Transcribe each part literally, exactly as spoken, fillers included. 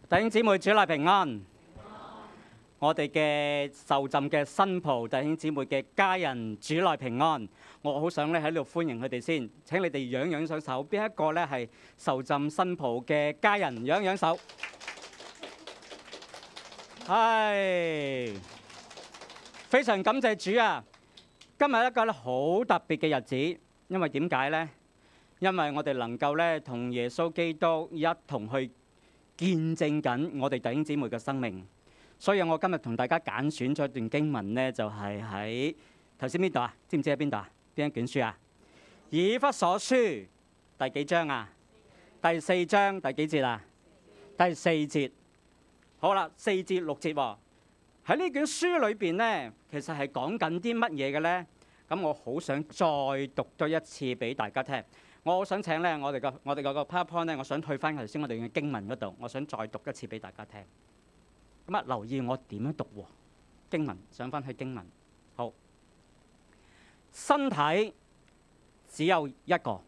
弟兄姊妹，主內平安。我哋嘅受浸嘅新抱弟兄姊妹嘅家人，主內平安。我好想咧喺度歡迎佢哋先。請你哋揚揚上手，邊一個咧係受浸新抱嘅家人？揚揚手。係，非常感謝主啊！今日一個咧好特別嘅日子，因為點解呢？因為我哋能夠咧同耶穌基督一同去見證緊我哋弟兄姊妹嘅生命，所以我今日同大家揀選咗一段經文呢，就係喺頭先邊度啊？知唔知喺邊度啊？邊一卷書啊？以弗所書第幾章啊？第四章第幾節啊？第四節。好啦，四節六節喎。喺呢卷書裏邊呢，其實係講緊啲乜嘢嘅呢？咁我好想再讀多一次俾大家聽。我好想請咧，我哋個我哋嗰個 PowerPoint 咧，我想退翻頭先我哋嘅經文嗰度，我想再讀一次俾大家聽。咁啊，留意我點樣讀喎？經文上翻去經文。好，身體只有一個，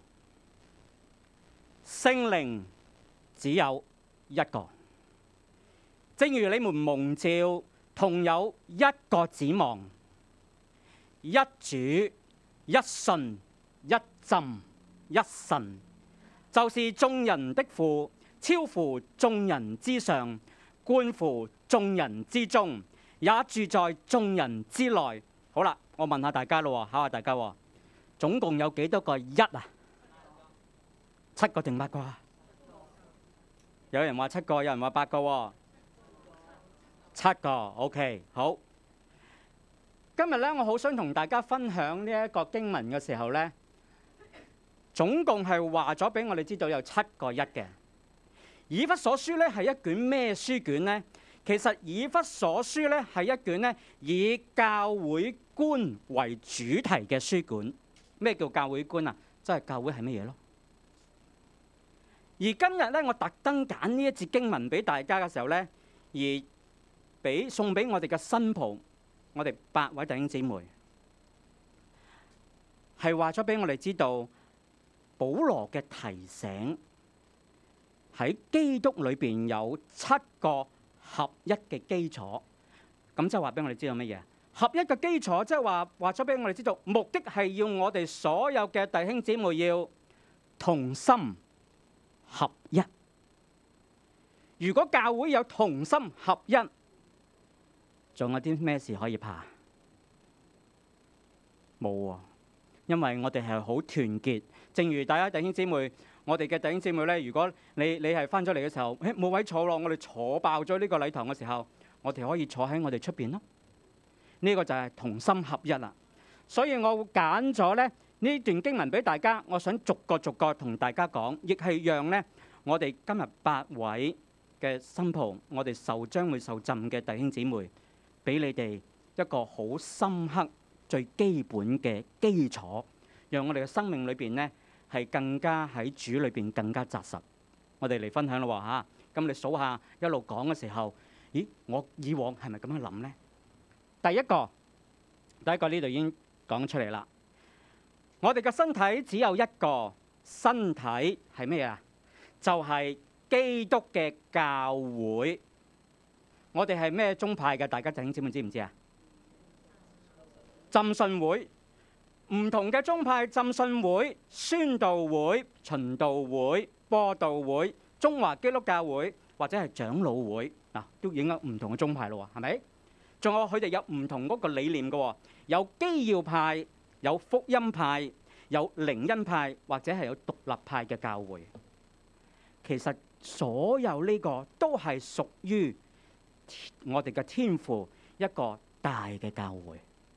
聖靈只有一個。正如你們蒙召，同有一個指望，一主、一信、一浸、一神，就是眾人的父，超乎眾人之上，觀乎眾人之中，也住在眾人之內。好啦，我問下大家咯，考下大家，總共有幾多個一啊？七個定八個啊？有人話七個，有人話八個喎。七個 ，OK， 好。今日咧，我好想同大家分享呢一個經文嘅時候咧，總共係話咗俾我哋知道有七個一嘅。以弗所書咧係一卷咩書卷呢？其實以弗所書咧係一卷咧以教會觀為主題嘅書卷。咩叫教會觀啊？即係教會係乜嘢咯？而今日咧，我特登揀呢一節經文俾大家嘅時候咧，而俾送俾我哋嘅新抱，我哋八位弟兄姊妹，係話咗俾我哋知道，保羅嘅提醒喺基督裏邊有七個合一嘅基礎。咁即係話俾我哋知道乜嘢？合一嘅基礎即係話話咗俾我哋知道，目的係要我哋所有嘅弟兄姊妹要同心合一。如果教會有同心合一，仲有啲咩事可以怕？冇喎，因為我哋係好團結。正如大家弟兄姊妹，我哋嘅弟兄姊妹咧，如果你你係翻咗嚟嘅時候，誒冇位坐咯，我哋坐爆咗呢個禮堂嘅時候，我哋可以坐喺我哋出邊咯。呢個就係同心合一啦。所以我揀咗咧呢段經文俾大家，我想逐個逐個同大家講，亦係讓咧我哋今日八位嘅新抱，我哋受將會受浸嘅弟兄姊妹，俾你哋一個好深刻、最基本嘅基礎，讓我哋嘅生命裏邊呢係更加喺主裏邊更加紮實。我哋嚟分享咯嚇，咁你數下一路講嘅時候，咦？我以往係咪咁樣諗呢？第一個，第一個呢度已經講出嚟啦。我哋嘅身體只有一個，身體係咩啊？就係基督嘅教會。我哋係咩宗派嘅？大家弟兄姊妹知唔知啊？浸信會，唔同嘅宗派，浸信會、宣道會、循道會、播道會、中華基督教會或者係長老會嗱，都已經有唔同嘅宗派咯，係咪？仲有佢哋有唔同嗰個理念嘅，有基要派、有福音派、有靈恩派或者係有獨立派嘅教會。其實所有呢個都係屬於我哋嘅天父一個大嘅教會，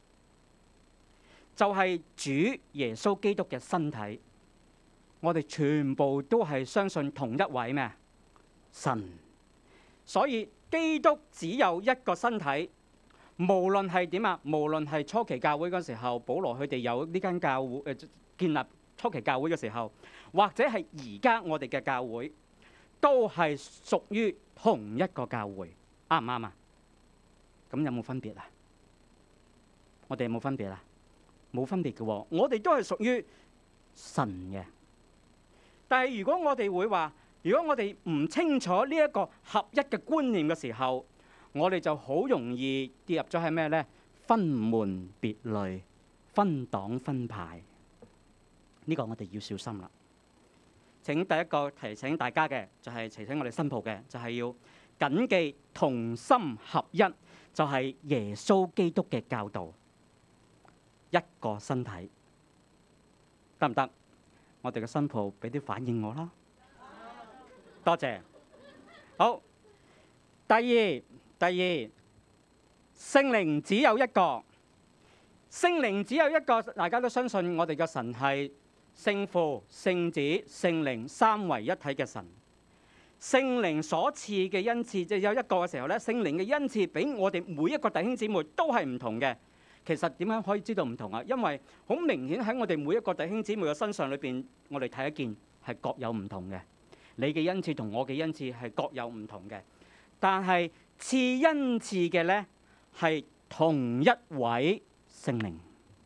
就係主耶穌基督嘅身體。我哋全部都係相信同一位咩神，所以基督只有一個身體。無論係點啊，無論係初期教會嗰時候，保羅佢哋有呢間教會誒、呃、建立初期教會嘅時候，或者係而家我哋嘅教會，都係屬於同一個教會。啱唔啱啊？咁有冇分別啊？我哋有冇分別啊？冇分別嘅喎，我哋都係屬於神嘅。但係如果我哋會話如果我哋唔清楚呢一個合一嘅觀念嘅時候，我哋就好容易跌入咗係咩呢？分門別類、分黨分派。呢個我哋要小心啦。請第一個提醒大家嘅就係提醒我哋新抱嘅，就係要謹記同心合一，就係耶穌基督嘅教導。一個身體得唔得？我哋嘅新抱俾啲反應我啦。多謝。好，第二，第二，聖靈只有一個，聖靈只有一個，大家都相信我哋嘅神係聖父、聖子、聖靈三位一體嘅神。聖靈所賜嘅恩賜，即係有一個嘅時候咧，聖靈嘅恩賜俾我哋每一個弟兄姊妹都係唔同嘅。其實點樣可以知道唔同啊？因為好明顯喺我哋每一個弟兄姊妹嘅身上裏邊，我哋睇一見係各有唔同嘅。你嘅恩賜同我嘅恩賜係各有唔同嘅，但係賜恩賜嘅呢係同一位聖靈。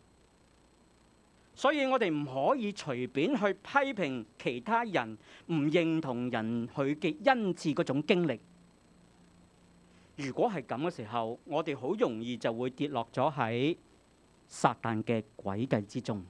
所以我哋唔可以隨便去批評其他人，唔認同人佢嘅恩賜嗰種經歷。如果係咁嘅時候，我哋好容易就會跌落咗喺撒旦嘅詭計之中。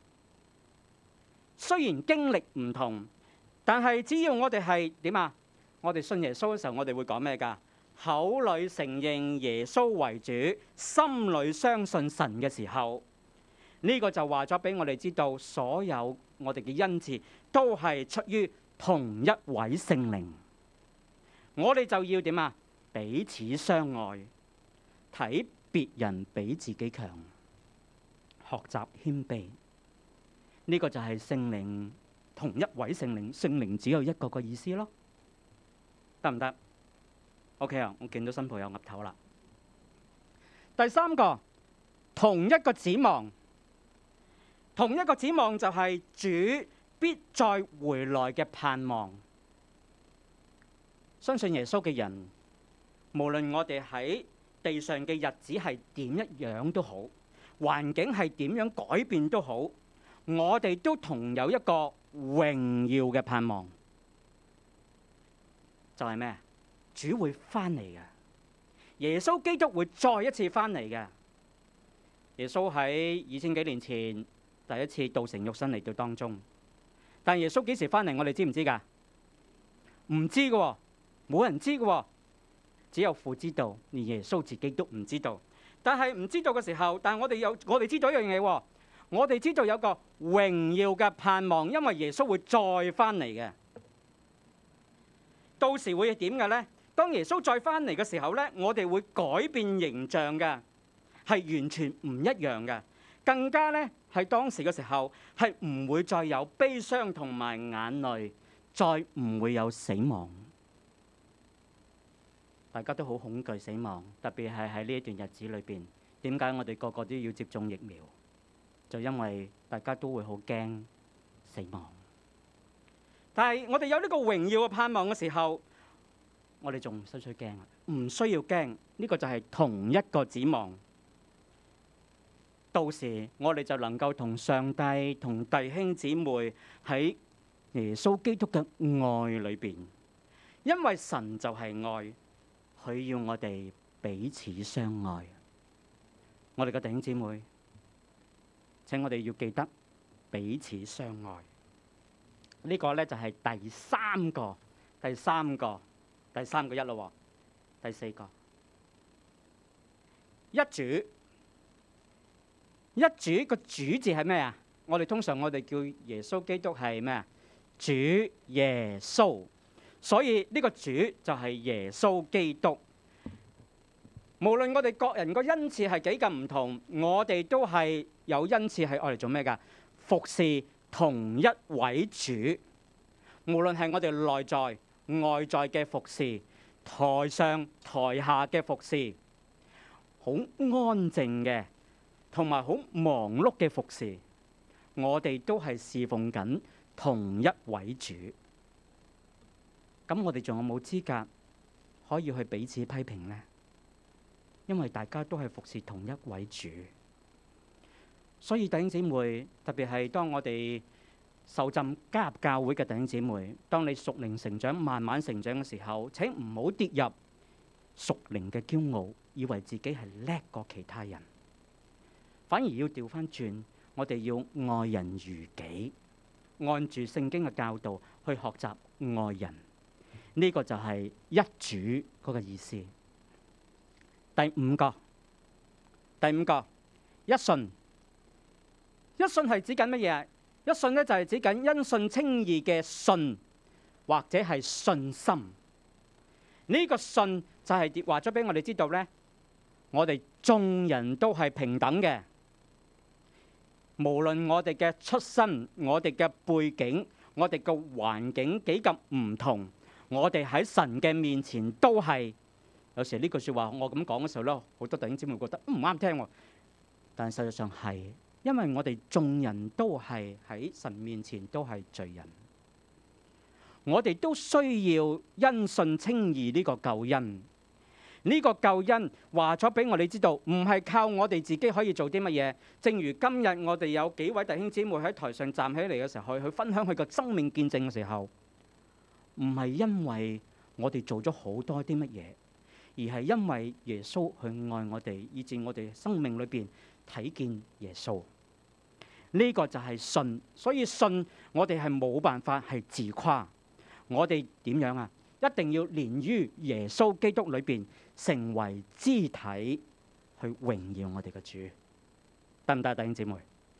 雖然經歷唔同，但係只要我哋係點啊？我哋信耶穌嘅時候，我哋會講咩㗎？口裏承認耶穌為主，心裏相信神嘅時候，呢個就話咗俾我哋知道，所有我哋嘅恩賜都係出於同一位聖靈。我哋就要點啊？彼此相愛，睇別人比自己強，學習謙卑。呢個就係聖靈，同一位聖靈，聖靈只有一個個意思咯，得唔得 ？OK 啊，我見到新抱有岌頭啦。第三個，同一個指望，同一個指望就係主必再回來嘅盼望。相信耶穌嘅人，無論我哋喺地上嘅日子係點一樣都好，環境係點樣改變都好，我哋都同有一個榮耀嘅盼望，就係咩？主會翻嚟嘅，耶穌基督會再一次翻嚟嘅。耶穌喺二千幾年前第一次道成肉身嚟到當中，但耶穌幾時翻嚟？我哋知唔知㗎？唔知嘅，冇人知嘅。只有父知道，連耶穌自己都唔知道。但係唔知道嘅時候，但係我哋有，我哋知道一樣嘢喎。我哋知道有個榮耀嘅盼望，因為耶穌會再翻嚟嘅。到時會係點嘅呢？當耶穌再翻嚟嘅時候呢，我哋會改變形象嘅，係完全唔一樣嘅。更加呢，係當時嘅時候係唔會再有悲傷同埋眼淚，再唔會有死亡。大家都好恐懼死亡，特別係喺呢一段日子裏邊。點解我哋個個都要接種疫苗？就因為大家都會好驚死亡。但係我哋有呢個榮耀嘅盼望嘅時候，我哋仲唔需要驚啊？唔需要驚，呢個就係同一個指望。到時我哋就能夠同上帝、同弟兄姊妹喺耶穌基督嘅愛裏邊，因為神就係愛。佢要我哋彼此相愛，我哋嘅弟兄姊妹，請我哋要記得彼此相愛。呢個呢就係第三個，第三個，第三個一咯。第四個一主，一主個主字係咩啊？我哋通常我哋叫耶穌基督係咩啊？主耶穌。所以呢個主就係耶穌基督。無論我哋各人個恩賜係幾咁唔同，我哋都係有恩賜係愛嚟做咩㗎？服侍同一位主。無論係我哋內在外在嘅服侍，台上台下嘅服侍，好安靜嘅同埋好忙碌嘅服侍，我哋都係侍奉緊同一位主。咁我哋仲有冇資格可以去彼此批評呢？因為大家都係服侍同一位主，所以弟兄姊妹，特別係當我哋受浸加入教會嘅弟兄姊妹，當你屬靈成長、慢慢成長嘅時候，請唔好跌入屬靈嘅驕傲，以為自己係叻過其他人，反而要調翻轉，我哋要愛人如己，按住聖經嘅教導去學習愛人。呢、這個就係一主嗰個意思。第五個，第五個一信，一信係指緊乜嘢？一信咧就係指緊因信稱義嘅信，或者係信心。呢、這個信就係話咗俾我哋知道咧，我哋眾人都係平等嘅，無論我哋嘅出身、我哋嘅背景、我哋嘅環境幾咁唔同，我哋喺神嘅面前都係。有時呢句説話我咁講嘅時候咧，好多弟兄姊妹覺得唔啱聽喎，但係實際上係。因為我哋眾人都係喺神面前都係罪人，我哋都需要因信稱義呢個救恩。呢個救恩話咗俾我哋知道，唔係靠我哋自己可以做啲乜嘢。正如今日我哋有幾位弟兄姊妹喺台上站起嚟嘅時候，去分享佢個生命見證嘅時候，唔係因為我哋做咗好多啲乜嘢，而係因為耶穌去愛我哋，以致我哋生命裏邊睇見耶穌。呢個就係信，所以信我哋係冇辦法係自誇。我哋點樣啊？一定要連於耶穌基督裏邊，成為肢體去榮耀我哋嘅主，得唔得，弟兄姊妹？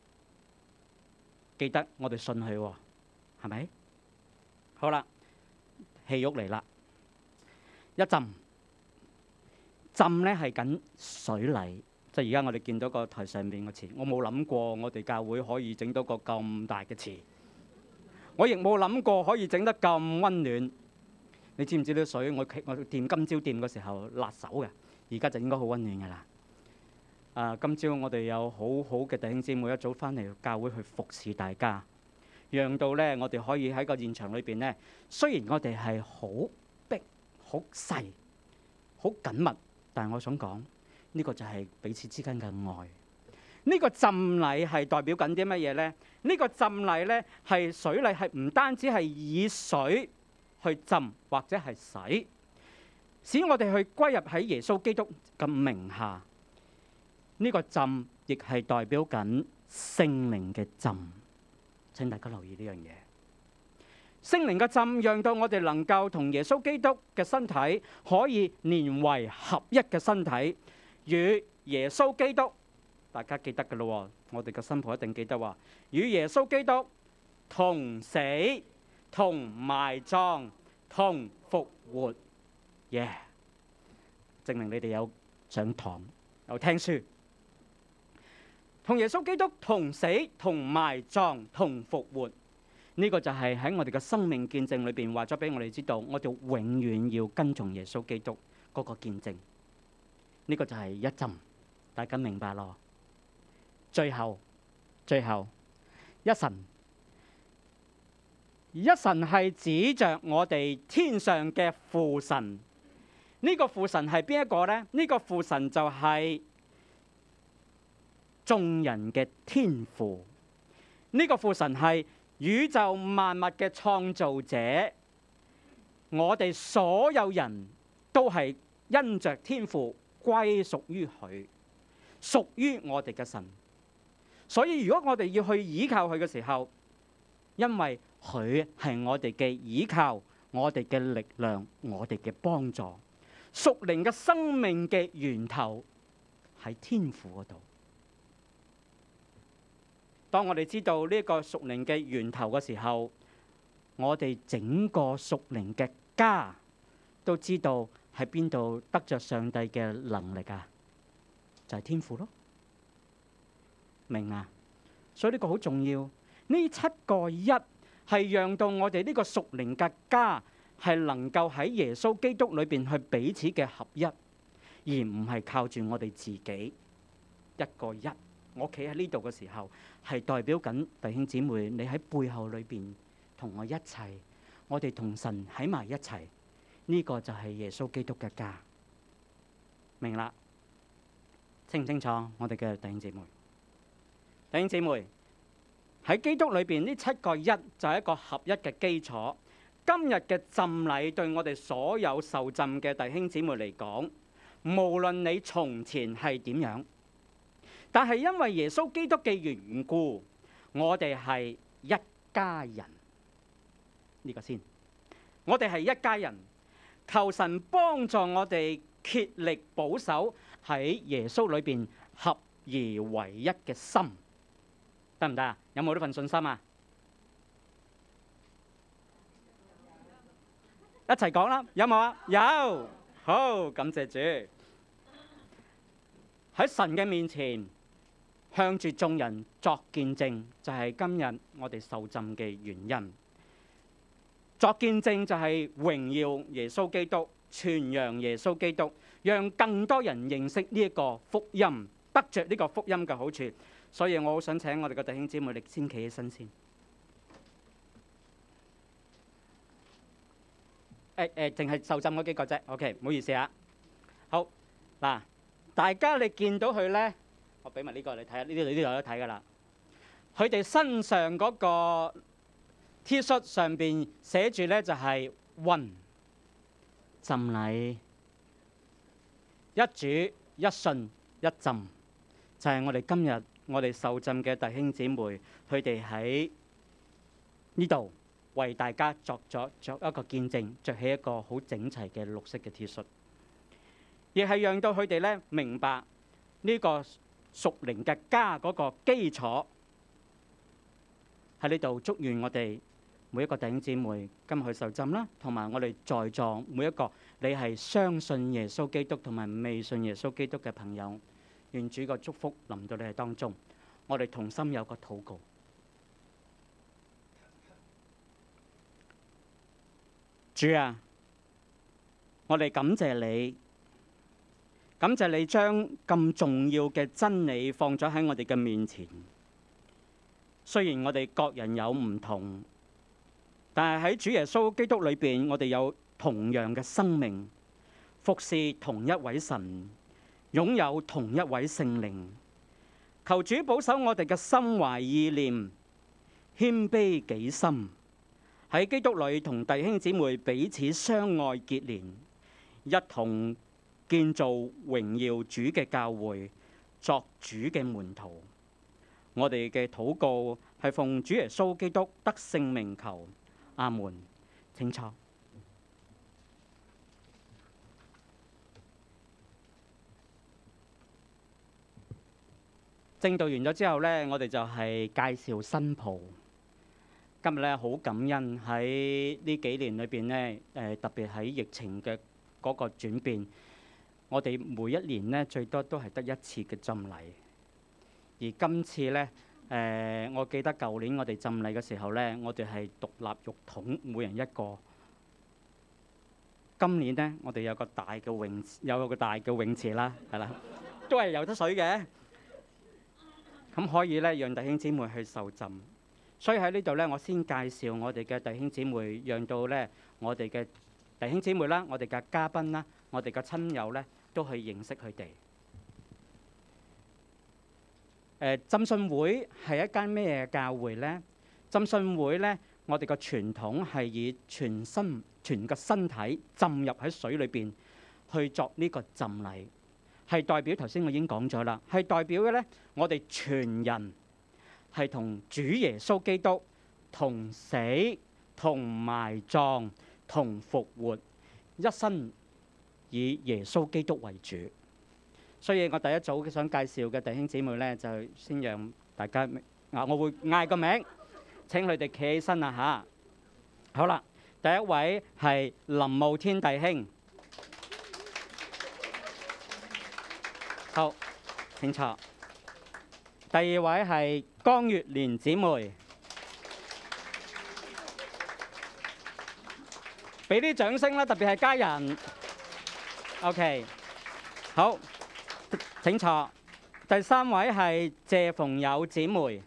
記得我哋信佢喎，係咪？好啦，戲肉嚟啦，一浸浸咧係緊水禮。即係而家我哋見到個台上面嘅池，我冇諗過我哋教會可以整到個咁大嘅池，我亦冇諗過可以整得咁溫暖。你知唔知啲水？我我掂今朝掂嘅時候辣手嘅，而家就應該好溫暖㗎啦。啊，今朝我哋有好好嘅弟兄姊妹一早翻嚟教會去服侍大家，讓到咧我哋可以喺個現場裏邊咧，雖然我哋係好逼、好細、好緊密，但係我想講。呢個就係彼此之間嘅愛。呢個浸禮係代表緊啲乜嘢呢？呢個浸禮呢係水禮，係唔單止係以水去浸或者係洗，使我哋去歸入喺耶穌基督嘅名下。呢個浸亦係代表緊聖靈嘅浸。請大家留意呢樣嘢。聖靈嘅浸讓到我哋能夠同耶穌基督嘅身體可以連為合一嘅身體。與耶穌基督，大家記得㗎咯，我哋嘅新抱一定記得話，與耶穌基督同死、同埋葬、同復活，耶、yeah！證明你哋有上堂、有聽書，同耶穌基督同死、同埋葬、同復活，呢、這個就係喺我哋嘅生命見證裏邊話咗俾我哋知道，我哋永遠要跟從耶穌基督嗰個見證。呢個就係一浸，大家明白咯。最後，最後一神，一神係指着我哋天上嘅父神。呢個父神係邊一個呢？呢個父神就係眾人嘅天父。呢個父神係宇宙萬物嘅創造者。我哋所有人都係因着天父。歸屬於佢，屬於我哋嘅神。所以如果我哋要去依靠佢嘅時候，因為佢係我哋嘅依靠，我哋嘅力量，我哋嘅幫助，屬靈嘅生命嘅源頭喺天父嗰度。當我哋知道呢個屬靈嘅源頭嘅時候，我哋整個屬靈嘅家都知道。喺邊度得着上帝嘅能力啊？就係天父咯，明啊？所以呢個好重要。呢七個一係讓到我哋呢個屬靈嘅家係能夠喺耶穌基督裏邊去彼此嘅合一，而唔係靠住我哋自己一個一。我企喺呢度嘅時候，係代表緊弟兄姊妹，你喺背後裏邊同我一齊，我哋同神喺埋一齊。呢個就係耶穌基督嘅家，明啦？清唔清楚？我哋嘅弟兄姊妹，弟兄姊妹喺基督裏邊呢七個一就係一個合一嘅基礎。今日嘅浸禮對我哋所有受浸嘅弟兄姊妹嚟講，無論你從前係點樣，但係因為耶穌基督嘅緣故，我哋係一家人。呢個先，我哋係一家人。求神幫助我哋竭力保守喺耶穌裏邊合而為一嘅心，得唔得啊？有冇呢份信心啊？一齊講啦，有冇啊？有，好，感謝主。喺神嘅面前，向住眾人作見證，就係今日我哋受浸嘅原因。作見證就係榮耀耶穌基督，傳揚耶穌基督，讓更多人認識呢一個福音，得着呢個福音嘅好處。所以我好想請我哋嘅弟兄姊妹，你先企起身先。誒誒，淨係受浸嗰幾個啫。OK，唔好意思啊。好嗱，大家你見到佢咧，我俾埋呢個你睇下，呢啲你都有得睇噶啦。佢哋身上嗰個 T 恤上邊寫住咧就係 One 浸禮，一主一信一浸，就係我哋今日我哋受浸嘅弟兄姊妹，佢哋喺呢度為大家作咗作一個見證，着起一個好整齊嘅綠色嘅 T 恤，亦係讓到佢哋咧明白呢個屬靈嘅家嗰個基礎喺呢度。祝願我哋每一個弟兄姊妹今日去受浸啦，同埋我哋在座每一個你係相信耶穌基督同埋未信耶穌基督嘅朋友，願主個祝福臨到你哋當中。我哋同心有個禱告。主啊，我哋感謝你，感謝你將咁重要嘅真理放咗喺我哋嘅面前。雖然我哋各人有唔同，但係喺主耶穌基督裏邊，我哋有同樣嘅生命，服侍同一位神，擁有同一位聖靈。求主保守我哋嘅心懷意念，謙卑己心，喺基督裏同弟兄姊妹彼此相愛結連，一同建造榮耀主嘅教會，作主嘅門徒。我哋嘅禱告係奉主耶穌基督得聖名求，阿門。請坐。正道完咗之後呢，我哋就係介紹新抱。今日咧好感恩喺呢幾年裏邊呢，誒特別喺疫情嘅嗰個轉變，我哋每一年呢最多都係得一次嘅浸禮。而今次呢，誒我記得舊年我哋浸禮嘅時候呢，我哋係獨立浴桶，每人一個。今年呢，我哋有個大嘅泳，有個大嘅泳池啦，係啦，都係游得水嘅。咁可以咧，讓弟兄姊妹去受浸。所以喺呢度咧，我先介紹我哋嘅弟兄姊妹，讓到咧我哋嘅弟兄姊妹啦，我哋嘅嘉賓啦，我哋嘅親友咧，都去認識佢哋。誒，浸信會係一間咩教會咧？浸信會咧，我哋個傳統係以全身全個身體浸入喺水裏邊去作呢個浸禮。係代表頭先我已經講咗啦，係代表嘅咧，我哋全人係同主耶穌基督同死、同埋葬、同復活，一生以耶穌基督為主。所以我第一組想介紹嘅弟兄姊妹咧，就先讓大家啊，我會嗌個名，請佢哋企起身啦嚇。好啦，第一位係林慕天弟兄。好，請坐。第二位係江月蓮姊妹，俾啲掌聲啦，特別係家人。OK，好，請坐。第三位係謝鳳友姊妹，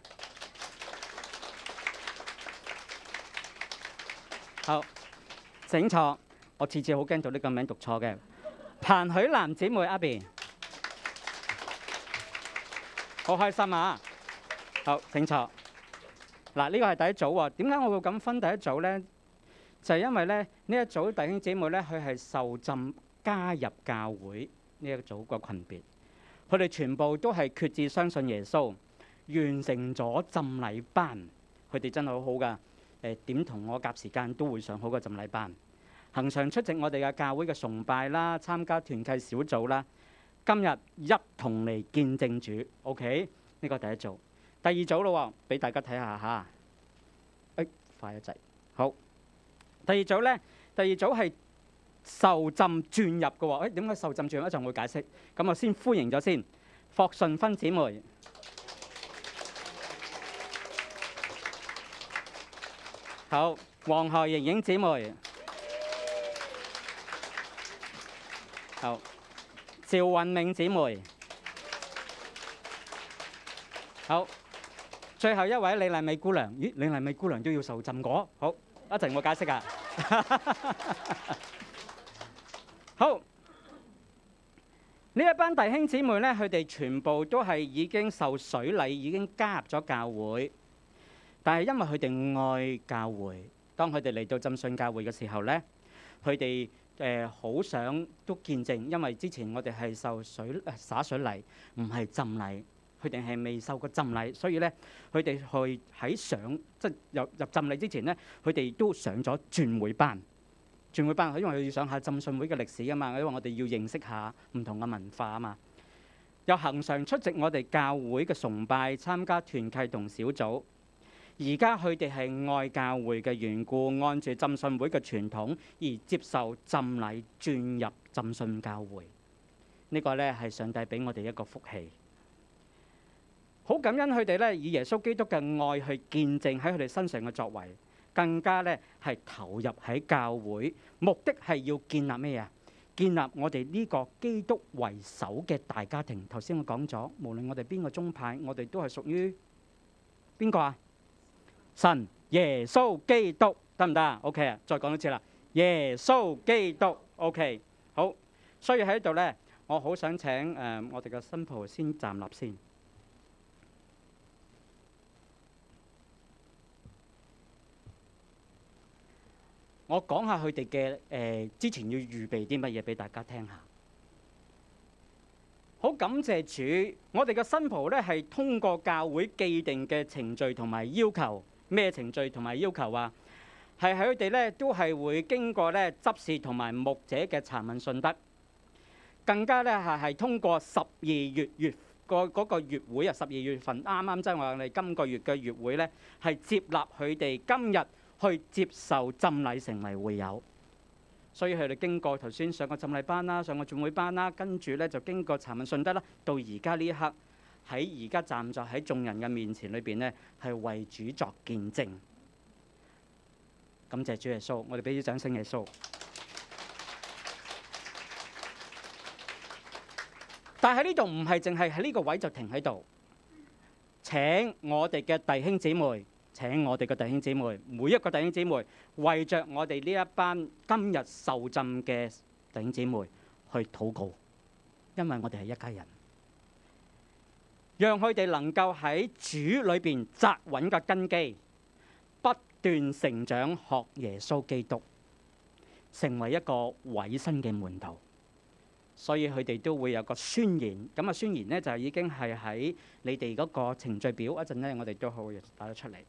好，請坐。我次次好驚到呢個名讀錯嘅。彭許蘭姊妹阿 B。好開心啊！好，請坐。 嗱，呢個係第一組喎。點解我會咁分第一組呢？就係因為咧，呢一組弟兄姊妹咧，佢係受浸加入教會呢一組個群別，佢哋全部都係決志相信耶穌，完成咗浸禮班。佢哋真係好好噶。誒點同我夾時間都會上好個浸禮班，恆常出席我哋嘅教會嘅崇拜啦，參加團契小組啦。今日一同嚟見證主。OK，呢個第一組。第二組咯，俾大家睇下嚇。誒，快一滯。好，第二組咧，第二組係受浸轉入嘅喎。誒，點解受浸轉入？一陣會解釋。咁我先歡迎咗先，霍順芬姊妹。好，黃何瑩瑩姊妹。好，趙雲銘姊妹。好。最後一位李麗美姑娘，咦？李麗美姑娘都要受浸過？好，一陣我解釋啊。好，呢一班弟兄姊妹咧，佢哋全部都係已經受水禮，已經加入咗教會。但係因為佢哋愛教會，當佢哋嚟到浸信教會嘅時候咧，佢哋誒好想都見證，因為之前我哋係受水灑水禮，唔係浸禮。佢哋係未受過浸禮，所以咧，佢哋去喺上即係入入浸禮之前咧，佢哋都上咗轉會班。轉會班，因為佢要上下浸信會嘅歷史啊嘛，因為我哋要認識下唔同嘅文化啊嘛。又恆常出席我哋教會嘅崇拜，參加團契同小組。而家佢哋係愛教會嘅緣故，按住浸信會嘅傳統而接受浸禮，轉入浸信教會。呢個咧係上帝俾我哋一個福氣。好感恩佢哋咧，以耶穌基督嘅愛去見證喺佢哋身上嘅作為，更加咧係投入喺教會，目的係要建立咩啊？建立我哋呢個基督為首嘅大家庭。頭先我講咗，無論我哋邊個宗派，我哋都係屬於邊個啊？神耶穌基督，得唔得啊？OK啊，再講多次啦，耶穌基督 OK。好，所以喺度咧，我好想請誒、呃、我哋嘅新抱先站立先。我講下佢哋嘅誒之前要預備啲乜嘢俾大家聽下。好感謝主，我哋嘅新抱咧係通過教會既定嘅程序同埋要求。咩程序同埋要求啊？係喺佢哋咧都係會經過咧執事同埋牧者嘅查問信德，更加咧係係通過十二月月個嗰個月會啊，十二月份啱啱即係話我哋今個月嘅月會咧，係接納佢哋今日去接受浸禮成為會友。所以佢哋經過頭先上個浸禮班啦，上個轉會班啦，跟住咧就經過查問信德啦，到而家呢一刻。喺而家站在喺眾人嘅面前裏邊呢，係為主作見證。感謝主耶穌，我哋俾啲掌聲耶穌。但係喺呢度唔係淨係喺呢個位就停喺度。請我哋嘅弟兄姊妹，請我哋嘅弟兄姊妹，每一個弟兄姊妹，為着我哋呢一班今日受浸嘅弟兄姊妹去禱告，因為我哋係一家人。讓佢哋能夠喺主裏邊扎穩嘅根基，不斷成長，學耶穌基督，成為一個委身嘅門徒。所以佢哋都會有個宣言，咁啊宣言呢，就已經係喺你哋嗰個程序表，一陣呢，我哋都好打得出嚟。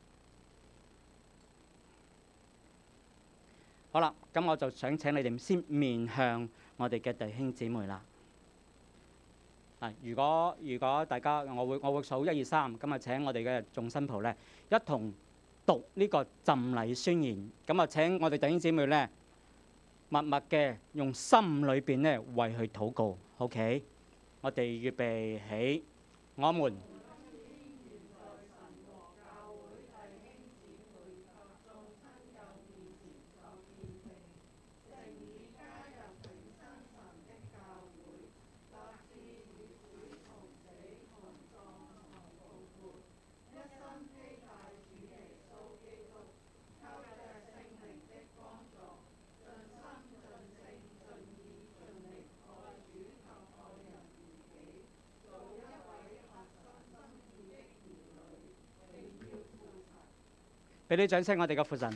好啦，咁我就想請你哋先面向我哋嘅弟兄姊妹啦。啊！如果如果大家，我會我會數一二三，咁啊請我哋嘅眾新抱咧一同讀呢個浸禮宣言。咁啊請我哋弟兄姊妹咧默默嘅用心裏邊咧為佢禱告。OK，我哋預備起，我們。 俾啲掌聲，我哋嘅父神。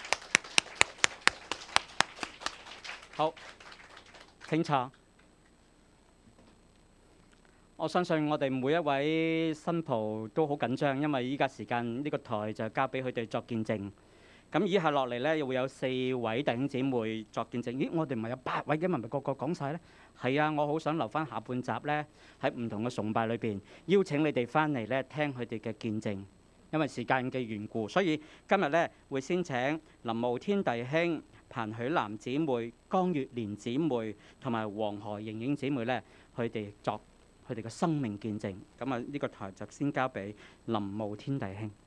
好，請坐。我相信我哋每一位新抱都好緊張，因為依家時間呢個台就交俾佢哋作見證。咁以下落嚟呢，又會有四位弟兄姊妹作見證。咦，我哋唔係有八位嘅，咪咪個個講晒呢？係啊，我好想留翻下半集呢，喺唔同嘅崇拜裏邊邀請你哋翻嚟呢，聽佢哋嘅見證。因為時間嘅緣故，所以今日呢會先請林慕天弟兄、彭許南姊妹、江月蓮姊妹同埋黃何瑩瑩姊妹呢，佢哋作佢哋嘅生命見證。咁啊，呢個台就先交俾林慕天弟兄。